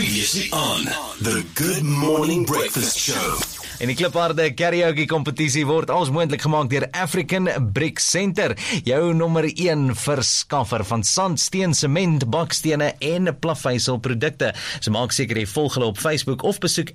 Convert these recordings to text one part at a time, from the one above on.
Previously on The Good Morning Breakfast Show. En die Klipharde karaoke kompetisie word als moontlik gemaak deur African Brick Center, jou nommer 1 verskaffer van sand, steen, sement, bakstene en plafyselprodukte. So maak seker jy volg hulle op Facebook of besoek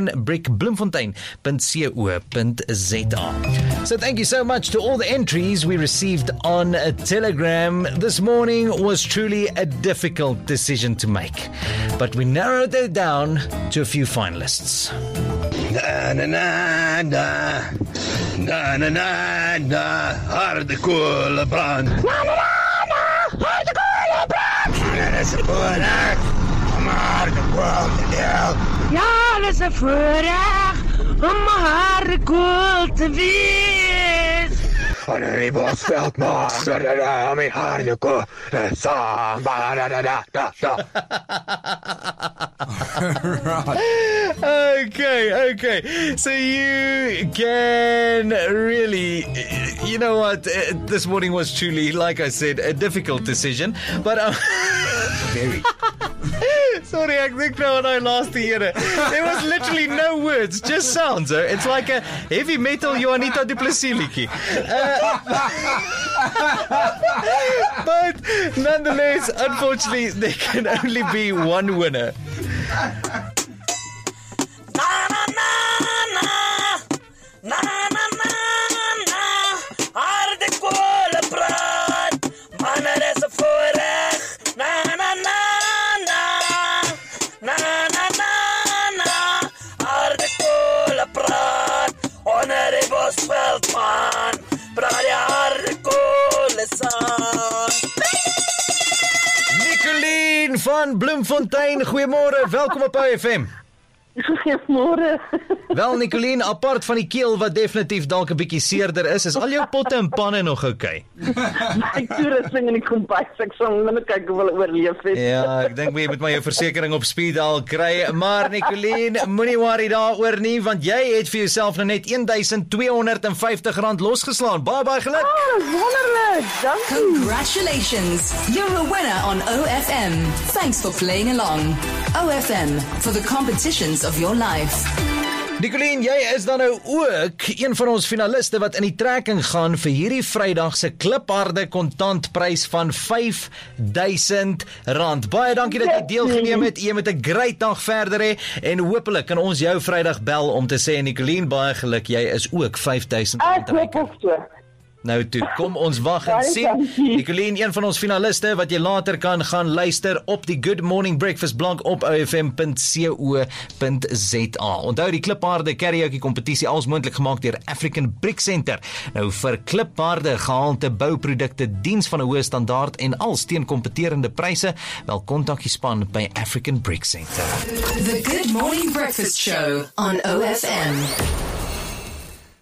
africanbrickbloemfontein.co.za. So thank you so much to all the entries we received on Telegram. This morning was truly a difficult decision to make, but we narrowed it down to a few finalists. Na na na na na na na na hardcore brand. Na na na hardcore brand. Ja, dat is een voorrecht om hardcore te deel. Ja, dat is een voorrecht om hardcore te wees. Van een Rebosveld, maar om een hardcore samba da da da da da. Okay. So you can really, you know what, this morning was truly, like I said, a difficult decision, but Very. sorry, ek dink nou aan daai laaste ere. There was literally no words, just sounds. It's like a heavy metal Juanita Du Plessis liedjie. But nonetheless, unfortunately, there can only be one winner. Nicoline van Bloemfontein, goeiemôre, welkom op OFM. Goeiemôre. Wel Nicoline, apart van die keel wat definitief dalk 'n bietjie seerder is al jou potte en panne nog okay? Ek toerusting in die kompas, ek sal net kyk hoe hulle oorleef het. Ja, ek dink jy moet maar jou versekering op speed al kry, maar Nicoline, moenie worry daaroor nie, want jy het vir jouself nou net R1250 losgeslaan. Baie geluk. Oh, wonderlik. Dankie. Congratulations! You're a winner on OFM. Thanks for playing along. OFM, for the competitions of your life. Nicoline, jy is dan nou ook een van ons finaliste wat in die trekking gaan vir hierdie Vrydag se klipharde kontantprys van R5000. Baie dankie dat jy deelgeneem het. Jy moet 'n great dag verder hê en hopelik kan ons jou Vrydag bel om te sê Nicoline, baie geluk, jy is ook R5000 Ek hoop ook so. Nou toe, kom ons wag en sien. Nicoline, een van ons finaliste wat jy later kan gaan luister op die Good Morning Breakfast blog op ofm.co.za. Onthou die klipharde karaoke kompetisie als moontlik gemaak deur African Brick Center. Nou vir klipharde gehalte bouprodukte, diens van 'n hoë standaard en als teen kompeterende pryse, wel kontak die span by African Brick Center. The Good Morning Breakfast Show on OFM.